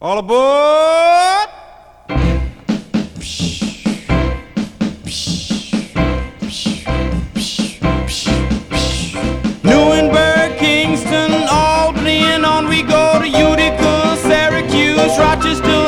All aboard! Newenberg, Kingston, Albany, and on we go to Utica, Syracuse, Rochester,